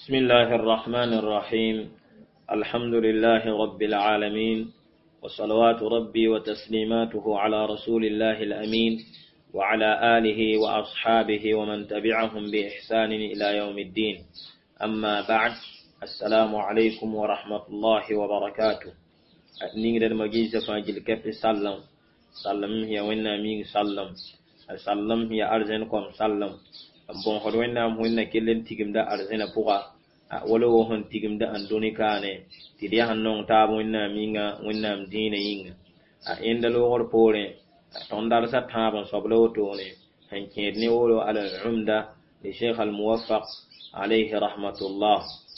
بسم الله الرحمن الرحيم. الحمد لله رب العالمين، وصلوات ربي وتسليماته على رسول الله الأمين وعلى آله وأصحابه ومن تبعهم بإحسان إلى يوم الدين. أما بعد، السلام عليكم ورحمة الله وبركاته. نيجد المجيزة فاجل كيف سلم هي وإنا مين سلم هي أرزنكم سلم bon hodo wennam hunna kellen tigimda arzena puga wala wo hon tigimda andoni kane tidi hannon tabo wenna minga wennam dina yinga enda lo gor pore tondar sa tabo soblo tone han kedni wolo ala umda li sheikh al muwaffaq alayhi rahmatullah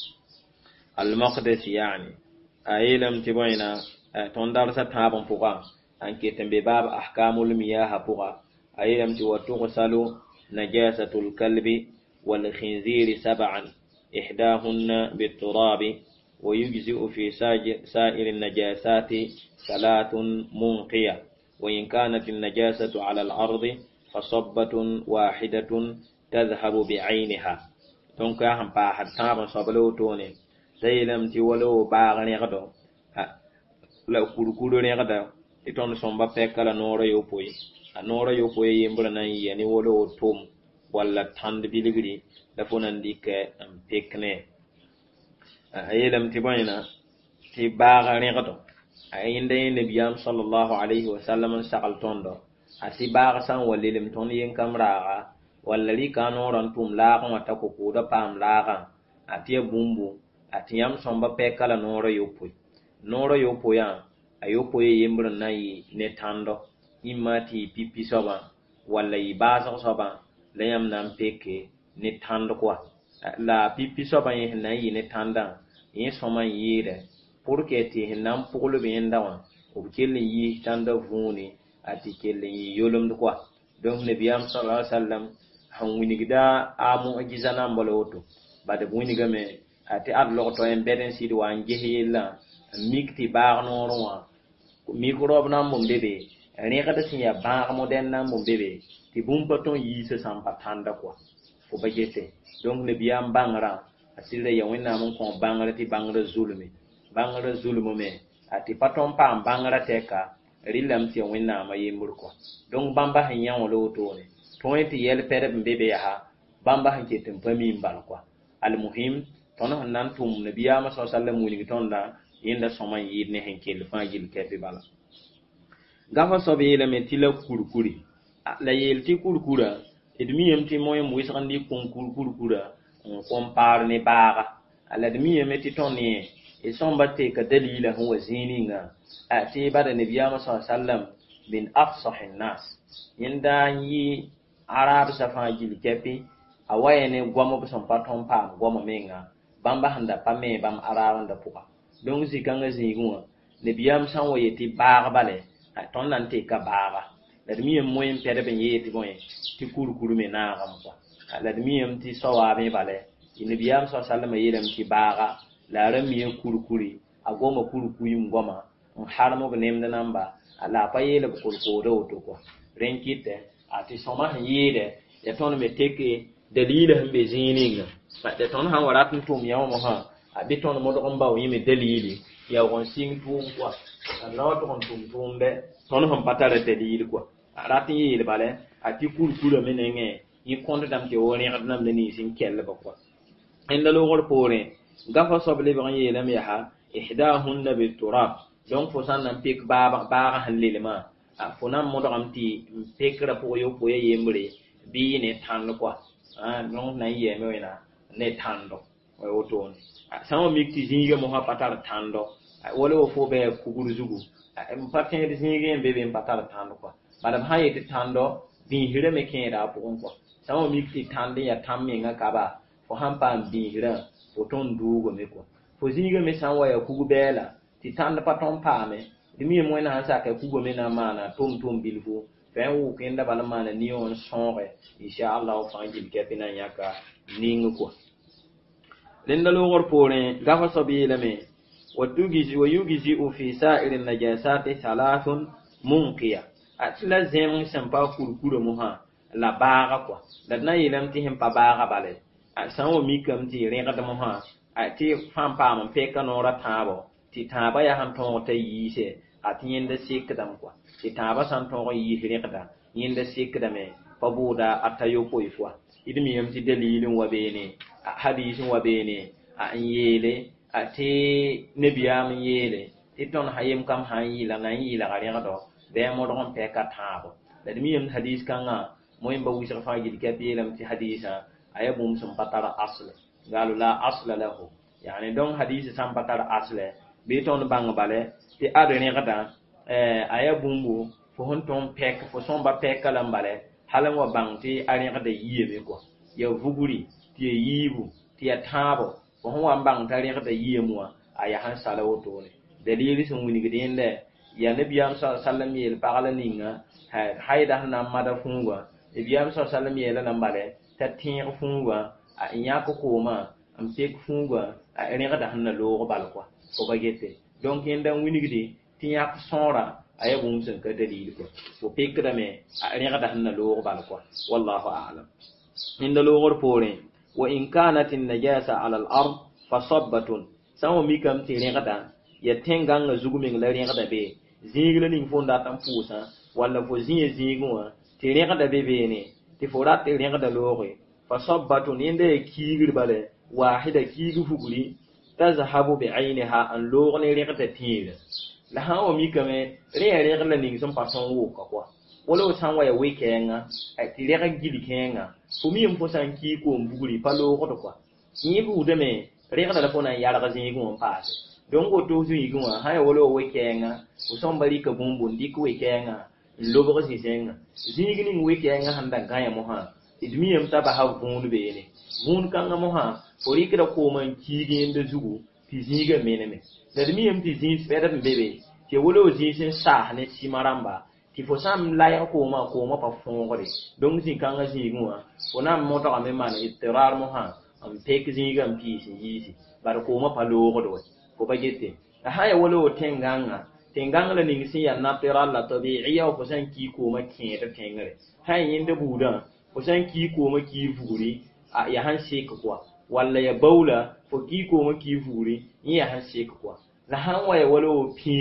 al maqdisi yani ayilam tiboina tondar sa tabo puga an ketembe bab ahkamul miyah puga ayilam ti watu salu نجاسة الكلب والخنزير 7 إحداهن بالتراب ويجزئ في سائر النجاسات 3 منقية وإن كانت النجاسة على الأرض فصبة واحدة تذهب بعينها تنكا هم باحد تابا صبلو توني سيلم تولو باغني غدو لو كوركورو نغدو تون سومبا بيكالا نورو يوبوي anora yo ko yembra nan yani wolo tom walla tand biligri da fonan dike am pekne ayelam tibayna ti baga regato ayinde nabiyam sallallahu alayhi wa sallam saqal tondo ati baga san walilim ton yen kamraga walla li kanoran tum laqa mata ko da pam laqa ati bumbu ati yam somba pekala nora yo poya ayopo yembra nan ne tando imati pipi soba wala ibasa soba layam nan peke ni tando kwa la pipi soba yin na yi ni tanda yin soma yire porque ti nan pugulu be ndawa o kelle yi tanda vuni ati kelle yi yolum kwa donc nabiyam sallallahu alaihi wasallam han winigda amu ajizana mbaloto bade winiga me ati adlo to en beden sidu wan jehila mikti barnorwa mikrob nan mum bebe rẽgd sẽn yaa bãag modɛn na n bõn bebe tɩ bũmb pa tõe yiisã sãn pa tãnda koa fo ba gese donc nabiyaam bãngrã a sɩda ya wẽnnaam n kõ bãngr tɩ bãngrã zulmame a tɩ pa tõe n paam bãngrã tɛka rɩlame tɩ ya wẽnnaamã yembr koa donc bãmba sẽn yã wã la wotone tõe tɩ yɛl pɛdb n be be yaa bãmba sẽn ket n pa miim bal koa almuhim tõnd sẽn na n tʋm nabiyaamã sa sallam wilg tõnda yẽnda sõma n yɩɩd ne sẽn kell fãa gill kɛpɩ bala gafa sobe la metila kurkuri la yelti kurkura edmiyem ti moy muisandi kon kurkura on compare ne baga ala edmiyem ti tonni e somba te ka dalila huwa zininga ati bada nabiyama sallam bin afsahin nas yinda yi arab safajil kepi awayene gomo bi som paton pam gomo menga bamba handa pame bam arawan da puka donc zikanga zinguwa nabiyam san wayeti baga bale ton nan te ka baga la mi yem moyen pere ben yeti boye ti kurkuru me na gam ko la mi yem ti sawabe bale ni biyam sallallahu yelam ti baga la ram mi kurkuri agoma kurkuyum goma har mo benem da namba ala pa yele ko do to ko renkite ati soma yede ya ton me teke dalila hambe zininga ba de ton han warat tum yawo mo ha abi ton mo do mbaw yimi dalili ya won sing tum ko Allah to kon tum be ton hon patare dalil ko arati yele bale ati kurkuru menenge yi konta dam ke woni adnam ni sin kelle ba ko inda lo gor pore gafa soble ba yele me ha ihdahunna bit turab donc fo san nan pik baba halile ma fonam mo dam ti pekra po yo po yembre bi ne tan ko non na yeme wena ne tando o to sama mikti zinga mo ha patar tando wala wo fo be kuguru zugu em patin de zinga be be patar tando ko madam haye de tando bi hire me kenda po ko sama mikti tande ya tamme nga kaba fo hampa bi hira fo ton dugo me ko fo zinga me sanwa ya kugu bela ti tanda paton pame dimi mo na hansa ka kugo me na mana tom bilfu fe wu kenda bala mana ni on sonre insha Allah fa jil kepina yaka ningu ko lenda lo gor pore gafa sabila me ويجزئ في سائر النجاسات 3 منقية atila zem sempa kurkuru muha la baga kwa da na yilam ti him pa baga bale san wo mi kam ti rẽgd mo ha tɩ fãa paam n pɛka noorã tãabo tɩ tãabã yaa sẽn tõog t'a yiise tɩ yẽnda sekdame kɔa tɩ tãabã sãn tõog n yiis rẽgda yẽnda sekdame pa bʋʋda a tayopoe fʋa d mi yãmb tɩ dalil n wa beene hadiis n wa beene n yeele tɩ nebiyaam n yeele tɩ tõnd sã yem-kam sã n yɩla na n yɩlga rẽgdɔ bɩ a modg n pɛka tãabo la d mi yãmb hadiis kãngã moẽmba wɩsg fãa gil kɛp yeelame tɩ hadiisã a yaa bũmb sẽn pa tar asle قالوا لا أصل له يعني دون حديث سام بطر أصل بيتون بانغ بالي تي أدري غدا أيا بومبو فهون تون بيك فسون با بيك كلام بالي حالم وبانغ تي أدري غدا ييمي كو يا فوغوري تي ييبو تي تابو فهون وبانغ تاري غدا ييموا أيا هان سالو توني دليل سموني غدين ده يا نبي صلى الله عليه وسلم يل باغلا نينغا هايدا هنا مادا فونغا نبي صلى الله عليه وسلم يل نمبالي تاتين فونغا a yãk kooma n pek fũuga a rẽgda sẽn na loog bal kɔa fo ba gete donc yẽnda n wilgde tɩ yãk sõora a yaa bũmb sẽn ka dalil kɔa fo pekdame a rẽgda sẽn na loog bal kɔa wallahu a'lam yẽnda loogr poorẽ wa in kanat an-najasa ala al-ard fa sabbatun sã n wa mikame tɩ rẽgda yaa tẽngãngã zug meng la rẽgda be zĩig la ning fo n dat n pʋʋsã walla fo zĩã zĩigẽ wã tɩ rẽgda be beene tɩ fo rat tɩ rẽgda looge فصبة يندى كيغر بالي واحدة كيغ فقلي تذهب بعينها أن لوغن ريغة تيغ لها وميكمي ريغ لنين سن باسون ووكا كوا ولو سان ويا ويكينغا أتي ريغ جيلي كينغا فميم فسان كيكو مفقلي فلوغة كوا يبو دمي ريغ لفونا يالغ زيغون باسي دونكو توزو يغون هاي ولو ويكينغا وسان بريك بومبون ديك ويكينغا لوغة زيزينغا زيغنين ويكينغا هندا غايا موها idmiyam taba ha vũun beene vũun kãngã mosã fo rɩkda kooma n kiigẽende zugu tɩ zĩiga meneme la d miyam tɩ zĩis pɛdb n be be tɩ wala o zĩis n saas ne sɩma rãmba tɩ fo sã n laɛg kooma pa fõogre donc zĩ-kãngã zĩigẽ wã fo na n modgame n maan idtirar mosã n pek zĩiga n piis n yiisi bara kooma pa loogd we fo pa gete la sã n ya wala o tẽngãng la ning sẽn yaa natural la tabiiya wa fo sã n kii kooma kẽed tẽngre sã n yẽnda buudã fo sã n kii kooma kii vugri ya sãn sek kɔa walla ya baula fo kii kooma kii vugri n ya sãn sek kɔa la sãn wa ya wala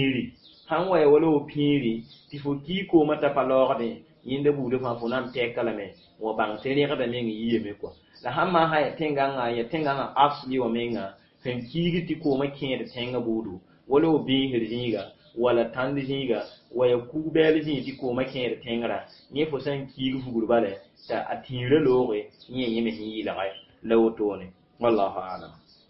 o pĩiri tɩ fo kii kooma t'a pa laoogdẽ yẽnda buudã fãa fo na n pɛka lame wa bãng tɩ rẽgda meng yiyame kɔa la sãn maa sã ya tẽngãngã asli wa menga sẽn kiig tɩ kooma kẽed tẽngã buudu wala o bĩisr zĩiga wala tãnd zĩiga wa ya kug-bɛɛl zĩig tɩ kooma kẽed tẽngrã yẽ fo sã n kiig vugr bale t'a a tĩirã looge yẽ yẽ me sẽn yɩlge la wotone wallahu alam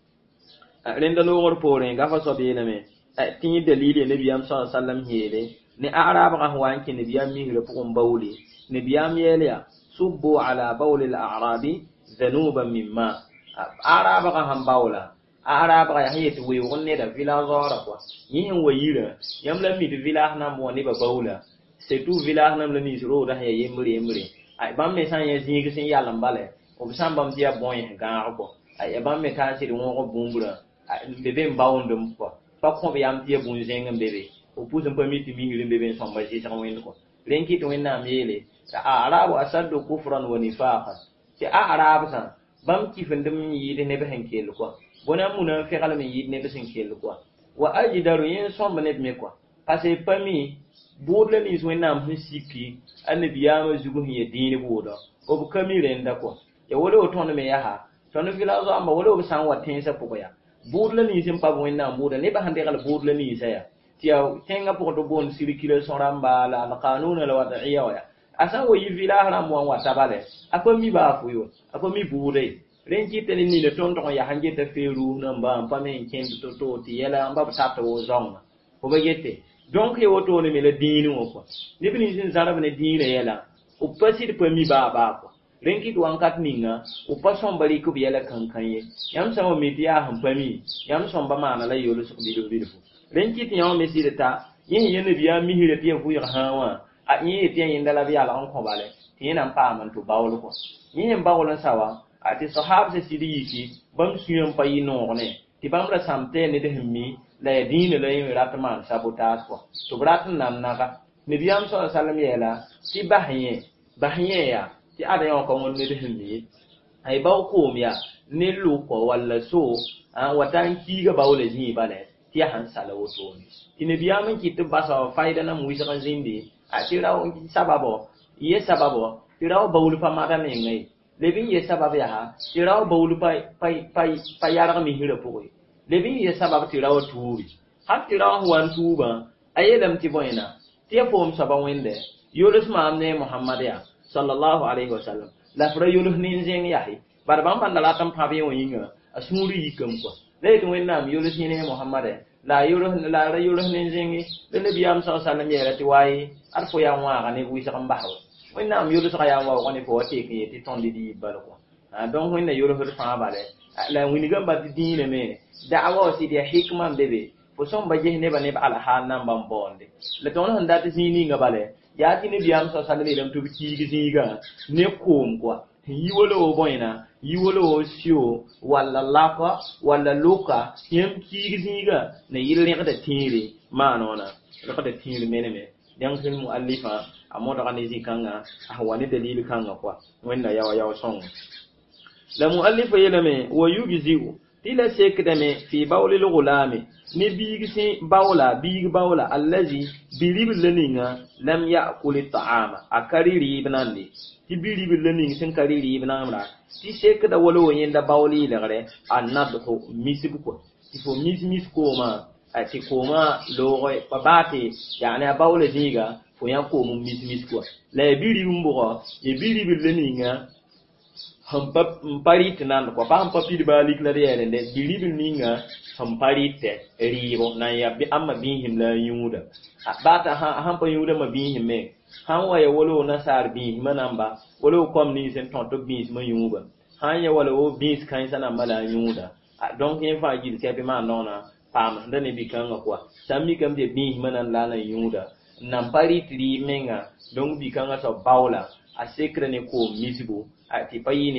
rẽnda loogr poorẽ gafa soab yeelame tɩ yẽ dalil ya nabiyam sa sallam yeele ne arabga sẽn wa n kẽ nabiyam misrã pʋgẽ baoole nabiyam yɛɛl yaa subbu ala bauli al-a'rabi dhanuban min ma arabga sẽn baoola arabga yaa sẽn yetɩ weoog n neda villageoorã kɔa yẽ sẽn wa yirã yãmb la mi tɩ village nam wã nebã baoola surtout village nam la nins roodã sẽn ya yembre bãmb me sã n ya zĩig sẽn yalem bale b sã n bãmb tɩ yaa bõe gãag kɔ bãmb me kaa sɩd wõog bũmbrã be be n baoondem kɔ pa kõb yam tɩ ya bũn-zẽng n be be b pʋs n pa mi tɩ misr n be be n sõmba zɩsg wẽnd kɔ rẽn kɩ tɩ wẽnnaam yeele arabu asadu kufran wa nifaqan tɩ arabsã bãmb kifendem n yɩɩd neb sẽn kell kɔ bõna muna n feglem n yɩɩd neb sẽn kell kɔ wa ajdaru yẽ sõmb neb me kɔ parce que pa mi buud la nins wẽnnaam sẽn siki a nabiyaamã zug sẽn ya dĩin buudã b ka mi rẽnda kɔ ya wala o tõnd me yaa tõnd village-ãmba wala b sã n wa tẽensã pʋgẽ yaa buud la nins n pa wẽnnaam buudã nebã sẽn degl buud la ninsã yaa tɩ ya tẽngã pʋgẽ tɩ boond circulation rãmba la alqanuna la wadaia wã yaa a sã n wa yi village rãmb wã n wa ta bale a pa mi baafo yo a pa mi buuda ye rẽn kɩta ne nina tõnd tog n yaa sẽn geta feeruus namba n pa me n kẽnd to tɩ yɛla n ba b tat wo zõnga fo ba gete donc ye wotone me la dĩinẽ wã kɔa neb nins n zãrb ne dĩinã yɛla b pa sɩd pa mi baabaa kɔa rẽn kɩt wãnkat ninga b pa sõmba rɩk b yɛla kãn-kãn ye yãmb sã n wa mi tɩ yaa sẽn pa mi yãmb sõmba maana la yolsg bilf-bilfo rẽn kɩt yã wã me sɩd ta yẽ sẽn ya nabiyaam misrã tɩ ya vʋɩg sã wã yẽ yetɩ ya yẽnda la b yalg n kõ bale tɩ yẽ na n paam n tɩ baool kɔ yẽ sẽn baool n sa wa tɩ sahabsã sɩd yiki bãmb sũyã n pa yɩ noogne tɩ bãmb ra sãmb tɩ ya ned sẽn mi la ya dĩinã la yẽ rat n maan sabotage kɔ tɩ b rat n nan naga nabiyaam sa sallam yɛɛla tɩ bas yẽ yaa tɩ ada yã wã ka wõn ned sẽn mi ay baw koom ya ne luko walla so watan kiga bawle zi bale ti han sala woto ti ne biya man kitu basa faida na mu isa zindi atira on sababo ye sababo tirawo bawlu pa mata me ngai lebin ye sabab ya ha tirawo bawlu pa yara mi hira pokoy lebin ye sabab tirawo tuuri har tirawo wan tuba ayelam ti boyna ti fom saban wende yulus ma amne muhammad ya sallallahu alaihi wasallam la fra yulus nin zen yahi barban bandala tam pabe wonga asuri yikam ko leto wennam yulus ni muhammad la yulus nin zen le nabiyam sallallahu alaihi wasallam yera ti wayi arfo ya wa ne wi sakam bahwo wennam yulus ka ya wa woni ko te ki ti tondi di balko donc wenna yulus fa bale la wini gamba di dine me da'awa si di hikman bebe fo son ba jehne ba ne ba al hal nan bam bonde le ton handa ti sini ngabale ya ti ne biyam so salami lam to ki giga ne kom kwa yiwolo boyna yiwolo sio wala laka wala luka yem ki giga ne yille ka da tire manona ka da tire meneme dan fil muallifa amoda kan zikanga ahwani dalil kanga kwa wenna yawa song la muallifa yelame wa yujzi'u tila sekdame fi bawlil gulami ni bigisi bawla allazi bilibil leninga lam ya'kul at'ama akariri ibnandi ti bilibil lening sin kariri ibnamra ti sekda wolo yenda bawli lagre annadhu misbuko ti fo mis koma ati koma logoy babati yani bawle diga fo yanko mum mis ko la biri mbugo e bilibil leninga hampa mparit nan ko pa hampa pidi balik la yele de bilibil ninga hamparite ribo na ya bi amma bihim la yuda bata hampa yuda ma bihim me han waya wolo na sar bi manamba wolo kom ni sen tonto bis ma yuba han ya wolo bis kan sana mala yuda donc yen fa ji ke be ma nona pam ndane bi kan ko sami kam de bi manan la na yuda nan parit ri menga donc bi kan so bawla a sekre ne ko misibu ati payine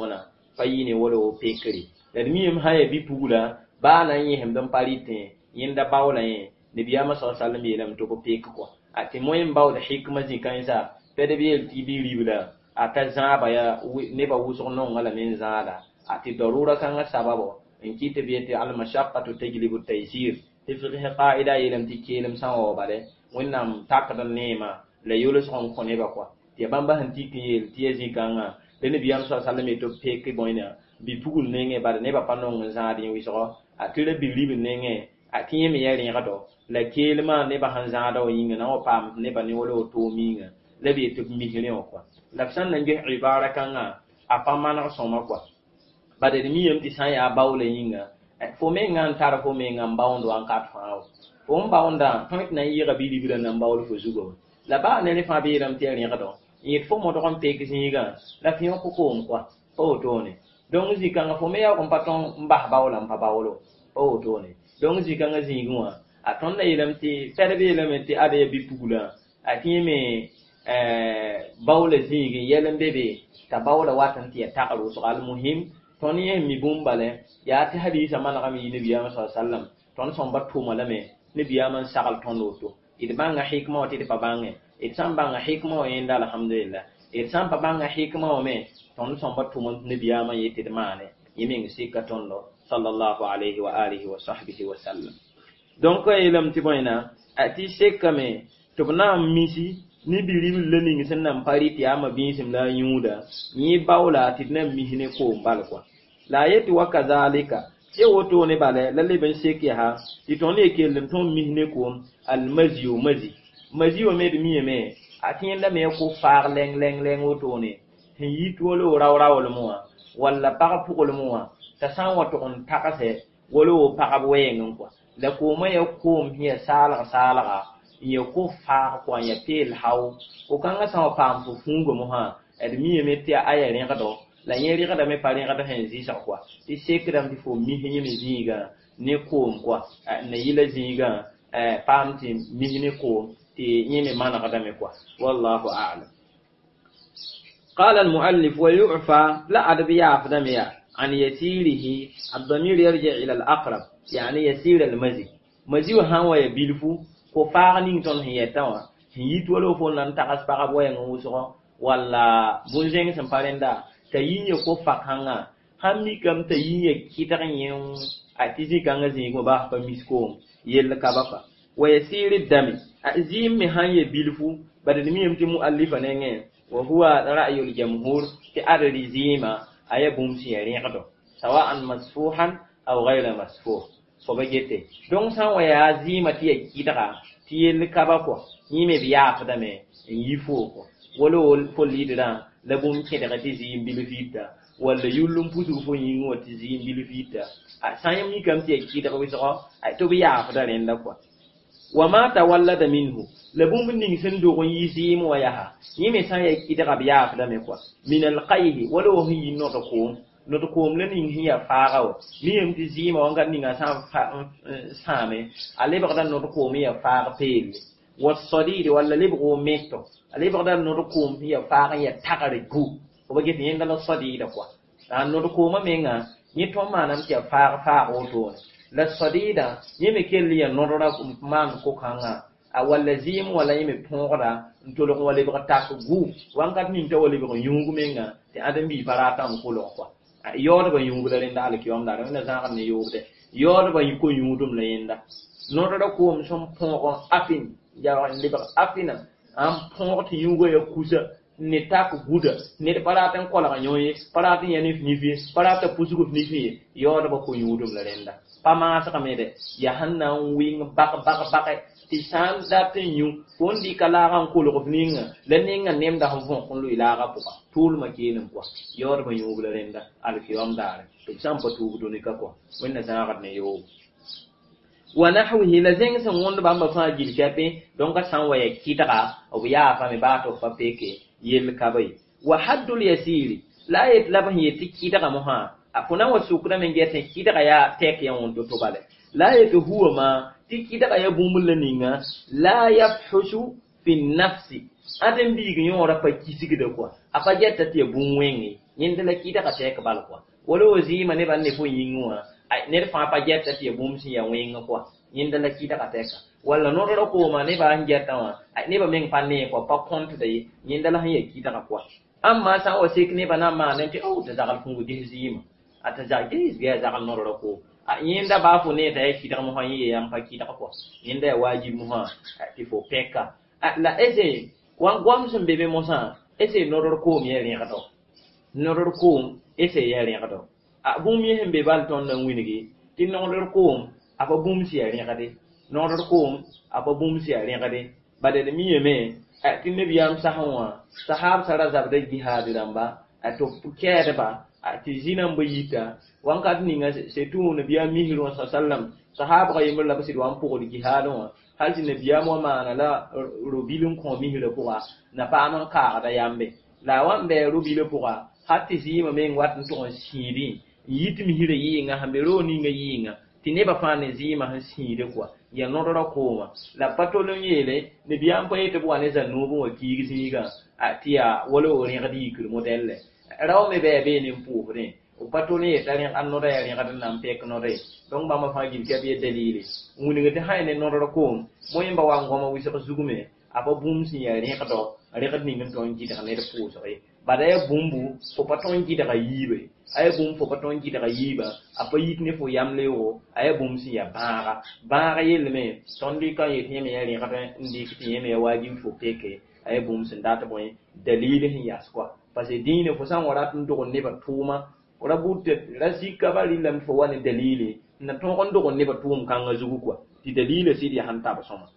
wolo pekri da miyem haye bi pugula ba nan yi hem dan parite yinda bawla yin ne biya masa sallallahu yelam to ko pek ko ati moyen bawda hikma zi kansa pede bi el tibi ribula ata zaba ya ne ba wuso non wala men zada ati darura kan sababo in kite bi al mashaqqatu tajlibu taysir tifqih qaida yelam tikelem sawo bale wonnam takadan nema la yulus on ko ne ba ko ya bamba hanti ki tiye zi kanga dene biyam sallallahu to peke boyna bi pugul nenge bar ne ba panon zaadi wi so atire bi libi nenge atiye mi yari ngado la kelma ne ba han zaada o yinga na o pam ne ba ne wolo to minga le bi to mi hene o kwa la san nan ge ibara kanga apa mana so ma kwa ba de mi yem ti san ya bawle yinga fo me ngan tar fo me ngam bawndo an kat faaw fo mbawanda tonit na yira bi libi na bawlo fo zugo la ba ne fa bi ram ti yari ngado yit fo mo to kon peke zinga la fi ko ko kwa o tone donc zikanga fo me ya ko paton mbah bawla mpa bawlo o tone donc zikanga zingwa aton na yelam ti terbe yelam ti ade bi pugula atime bawla zingi yelam bebe ta bawla watan ti ta qaru so al muhim toni mi bumbale ya ti hadisa man gami nabi ya sallam ton son batu malame nabi ya man sagal ton loto idbanga hikma ti pa bange itsamba nga hikma o yenda alhamdulillah itsamba banga hikma o me ton somba tumun nabiyama yete de mane yimin sika tondo sallallahu alayhi wa alihi wa sahbihi wa sallam donc ilam tiboina ati sekame tubna misi ni biribi lening senam pariti ama bisim la yuda ni bawla tidna mihine ko balko la yeti wakazalika ye woto ne bale lalle ben seki ha titone kelem ton mihine ko al mazi o me de miyeme atienda me ko far leng woto ne yi tolo raw mo wala para pugol mo ta san wato on takase wolo para boyen ko la ko ma ya ko miya sala ye ko far ko ya tel haw ko kanga sa pam fu fungo mo ha ed miyeme ti aya ren ka do la yeri ka da me pare ka da hen zi sa ko ti sekram di fo mi henye me ziga ne ko ko ne yila ziga pam ti mi ne ko تي يمي ما نقدمه كوا والله أعلم. قال المؤلف ويعفى لا أدبيا فدميا عن يسيره الضمير يرجع إلى الأقرب يعني يسير المزي وهو يبيلفو كفارنين تون هي توا هي تولو فون نتاقس بقى بوين وسوا ولا بونجين سمبارندا ta yinye ko fakanga hammi kam ta yinye kitaran yin atizi kanga zingo ba fa misko yel kabaka wa yasiri dami azim mi hanye bilfu badal mi yamti muallifa nenge wa huwa ra'yul jamhur ki adadi zima ayabum si yariqdo sawa'an masfuhan aw ghayra masfuh so bagete donc san wa ya zima ti kidara ti yel kabako ni me biya fada me yifo ko wala fo lidira la bum kidara ti zim bilfita wala yulum pusu fo yingo ti zim bilfita san yam ni kam ti kidara wi so ay to biya fada renda ko wa ma tawallada minhu labum ning sen do gon yisi mo yaha yime san ya kidara biya fada me ko min alqayhi wala wa hi no to ko len ning hiya farawo mi em ti zima wanga ninga same ale bagdan no to ko mi ya fara pel wasadid wala libgo meto ale bagdan no to ko mi ya fara ya takare gu o bageti yenda no sadida ko dan no to ko ma menga ni to manam ti fara o to la sadida yime kelli ya no ra man ko kanga awalla zim wala yime pora ntolo wala ba tak gu wanga ni to wala ba yungu menga te adam bi barata ko lo ko yodo ba yungu da renda ala kiyom da na zanga ne yobde yodo ba yiko yungudum la yenda no da ko som pon afin ya wa liba afina am pon ti yungo ya kusa ne tak guda ne da barata ko la nyoye barata yani finifi barata pusugo finifi yodo ba ko yungudum la renda pama saka mede ya hanna wing bak ti san datin yu fondi kala ran ko lo fninga leninga nem da hon kon lu ila ga puka tul ma kinin ko yor ba yu bula renda al kiyom dare to sampa tu do ni ka ko wenna sangat ne yo wa nahwihi la zeng san wonda bamba fa jil kape don ka san waya kitaka o ya fa me bato fa peke yel kabai wa haddul yasiri la yatlabahu yatiki daga moha akuna wasu kuna mengete kitaka ya tek ya wondo to bale la yatu huwa ma tiki daga ya bumul ninga la yafhushu fi nafsi adam bi gi yora pa kisigi de quoi apa jetta te bumwengi nyinde la kita ka tek bal quoi wala wazi mane ban ne fo yingwa ai ne fa pa jetta te bumsi ya wenga quoi nyinde la kita ka tek wala no ro ko mane ba jetta wa ai ne ba meng panne ko pa kontu de nyinde la ya kita ka quoi amma sa o sik ne bana ma ne te o da zagal fungu de zima ata jage ya zagal no ro ko yinda ba fu ne da yake da mu hanye yan faki da ko yinda ya wajibi mu ha ti fo peka la eze wan gwam sun bebe mo sa eze noror ko mi yari ga do noror ko eze yari ga do bum mi hembe bal ton nan winigi tin noror ko aba bum si yari ga de noror ko aba bum si yari ga de bade de mi yeme tin ne biyam sahawa sahab sara zabda jihad ramba to pukere ba ti zinan bayita wanka ninga setu nabiya mihru sallam sahaba ga yimla basid wan po di jihadon hal ti nabiya mo mana la rubilun ko mihru ko na pa man ka da yambe la wan be rubile ko hatti zima men wat to siri yit mihru yinga hambe ro ninga yinga ti ne ba fa ne zima han siri ko ya nodoro ko ma la patolon yele nabiya po yete bo ne zanubu wa kigi siga atia wolo ori gadi kul modelle raw me be ni puvre o patoni tani annore ya ngada nam pek nore donc ba ma fa gil ke be dalili muni ngati hayne nodoro ko moyimba wa ngoma wi so zugume aba bum si ya ni kado ari kadni ngam ton ji daga ne pu so e bada ya bumbu fo paton ji daga yibe ay bum fo paton ji daga yiba apa yitne fo yamle wo ay bum si ya bara yelme tondi ka yitne me ya ni kado ndi kitne me wajibi fo peke ay bum sin data boy dalilin yas quoi parce que dine fo san wara tun to ne ba tuma ora butte rasika bali lam fo wani dalili na to kon do ne ba tum kan zugu quoi ti dalile sidi hanta ba soma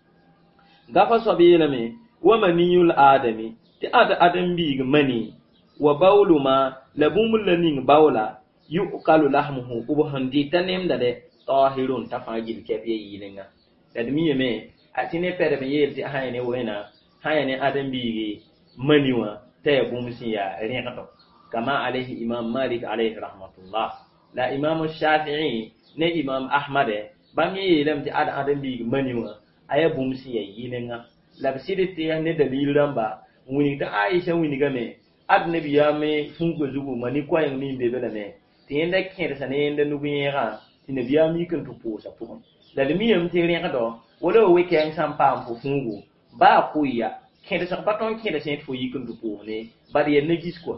gafa so be lame wa maniyul adami ti adam bi mani wa bawluma labumul laning bawla yuqalu lahmuhu ubhandi tanem dade tahirun tafagil kefe yilinga dadmi yeme atine pere me yelti hayne wena hayne adam bi maniwa taya bumsi ya riqato kama alayhi imam malik alayhi rahmatullah la imam shafi'i ne imam ahmad bam yelam ti adam bi maniwa aya bumsi ya yilinga labsiditi ne dalil ramba wuni ta aisha wuni game adnabi ya me fungo zugu mani kwayin ni bebe da me tienda kende sanende nubiyera tinabi ya mi kan tupo sa pon la mi yam ti riqato wala weke an sampa fu fungo ba kuya kende sa paton kende sen fo yikan tupo ne bari ya negis ko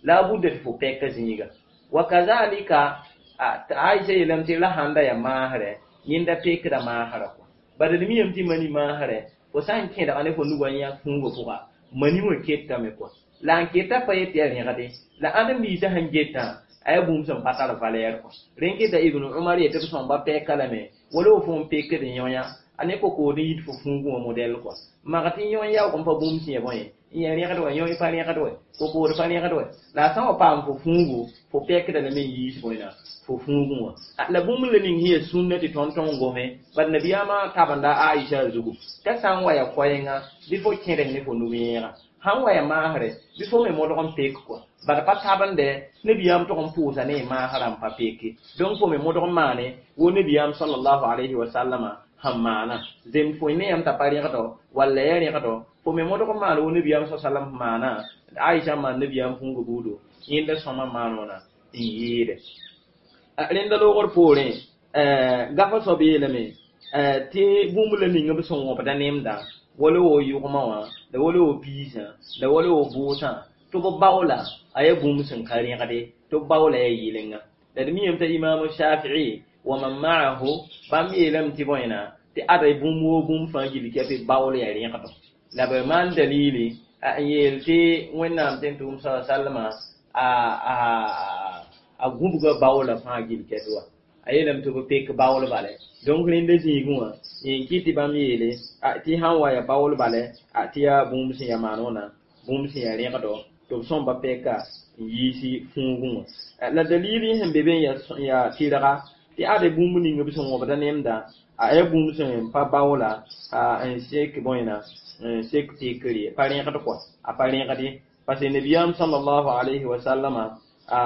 la budda fo peka zinga wa kazalika Aisha yelam ti la handa ya mahare yinda pekra mahara ko badal mi yam ti mani mahare fo san ke da ane fo nuwa ya fungo ko mani mo ketta me ko la ketta pa yeti ya ngade la adam bi ta hangeta ay bum som patala valer ko renke da ibnu umar yete so ba pekala me wala fo pekre nyonya ane ko di yit fo fungo model ko magati nyonya ko pa bum si boye iya ni kadwa nyoy pa ni kadwa ko pa ni kadwa la sa pa fo fungo fo pekre da me yi boyna fo fungu la bum le ning hiya sunnati tonton gome bad nabiyama tabanda aisha zugu ta san waya koyenga bifo kere ni fo nuwera han waya mahare bifo me modon pek ko bad pa tabande nabiyam to kon pusa ne maharam pa peke donc fo me modon mane wo nabiyam sallallahu alaihi wasallama hamana zem fo ne am ta pari gato walla yari gato fo me modon mane wo nabiyam sallallahu alaihi wasallam mana aisha man nabiyam fungu budo yinda soma manona yire renda logor pore gafa so be leme ti bumule ni ngabe son wopata nemda wala wo yugma wa da wala wo pisa da wala wo busa to bo bawla aye bum sun kari ngade to bawla ye yilenga da mi yamta imam shafi'i wa man ma'ahu bam yelam ti boyna ti ada bum wo bum fangili ke be bawla ye ringa to la be man dalili yelti wonnam tentum sallama a gumbuga bawla fangil kedwa ayelam to pek bawla bale donc rende zigwa yin kiti bamile ti hanwa ya bawla bale ti ya bumsi ya manona bumsi ya rekado to somba peka yisi fungu la dalili hembe ben ya tiraga ti ade bumuni ngabi so ngobada nemda ay bumsi pa bawla en sek boyna sek tikri pare kato ko apare kadi parce que nabiyam sallallahu alaihi wasallama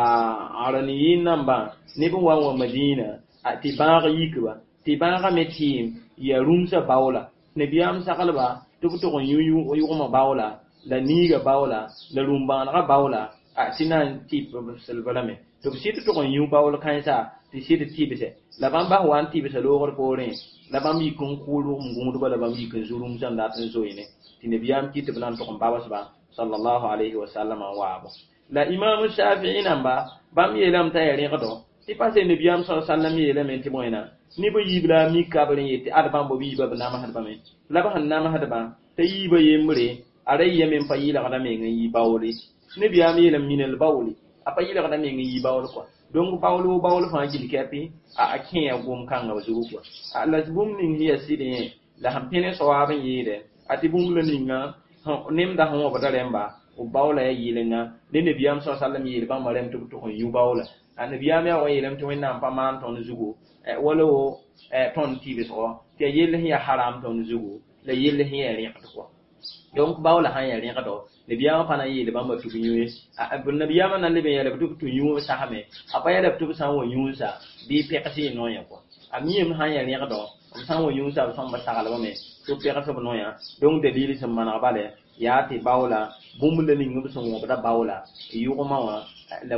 araniyin namba nibu wa madina ati baga yikwa ti baga metim ya rumsa bawla nabiyam sakalba to ko yuyu ma bawla la niga bawla la rumba na bawla sinan ti selbalame to situ to ko yu bawla kansa ti situ ti bese la bamba wan ti bese lo gor pore la bambi kun kulu ngundu bala bambi kun zurum janda tan zoyne ti nabiyam ti tiblan to ko babas ba sallallahu alaihi wasallam wa abo la imam shafi'i namba bam yelam ta yare gado ti passe ne biyam sallallahu alaihi wasallam yelam enti moyna ni bo yibla mi kabrin yeti adban bo biba na ma hadba me la ba hanna ma hadba ta yiba yemre are yemen pa yila kada me ngi bawli ne biyam yelam minal bawli apa yila kada me ngi bawli ko donc bawlu fa jil kapi a akin ya gum kan ga zuru ko la bum ning hiya sidin la hampene so wa ban yide ati bum le ninga nemda ho badalemba o bawla ya yilenga de nabiyam sallallahu alaihi wasallam yilba marem to yu bawla nabiyam ya wayilam to wenna pa man ton zugo wala o ton tibe so te yel hiya haram ton zugo la yel hiya riqat ko donc bawla han ya riqat do nabiyam pa na yilba ma tubu yu nabiyam nan le be ya to yu sahame apa ya to san wo yu sa bi pekasi no ya ko amiyem han ya riqat do san wo yu sa san ba sagala me to pekasi no ya donc de dili sam mana bale ya ti bawla bumule ni ngum so ngobda bawla yugoma wa la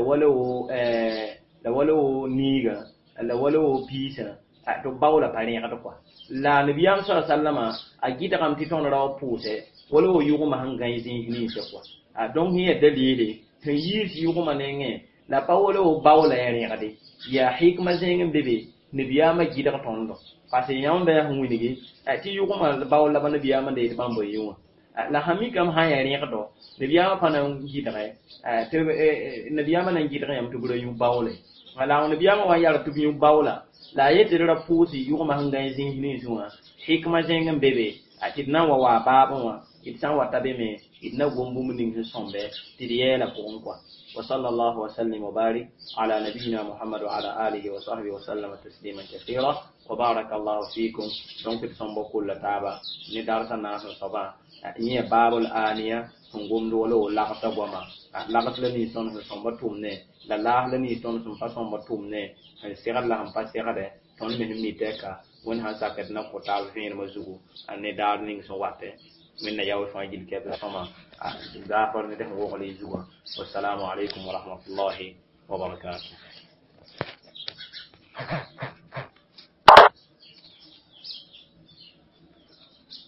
wala o niga la wala o pisa to bawla pare ka to kwa la nabiyam sallallahu alaihi wasallama agita kam ti ton raw puse wala o yugoma hangai zin ni se kwa donc hiya dalili to yisi yugoma nenge la bawla o bawla ya ni kadi ya hikma zengem bebe nabiyama gida tondo parce que yanda ya hunwi ni ti yugoma bawla ba nabiyama de bambo yuma la hami kam ha ya riya do nabiyama pana gidare te nabiyama nan gidare am to buro yu bawle wala nabiyama wa yar to yu bawla la yete ra pusi yu ma hanga zin ni zuwa hikma zengam bebe akidna wa baba wa itsan wa tabe me idna gombu mun ni sombe tidiyela ko kwa wa sallallahu wa sallim wa barik ala nabiyyina muhammad wa ala alihi wa sahbihi wa sallama tasliman kathira wa barakallahu fikum donc sombo kullu taba ni darsa naso saba ni babul aniya ngumdo wala laqata goma laqat la ni son son batumne la la ni son son façon batumne sigal la ham pa sigade ton men mi teka won ha sakat na ko taw fin mazugu ne dar ning so watte min na yaw fa jil kebe sama da par ne def wo ko li zugo wassalamu alaikum wa rahmatullahi wa barakatuh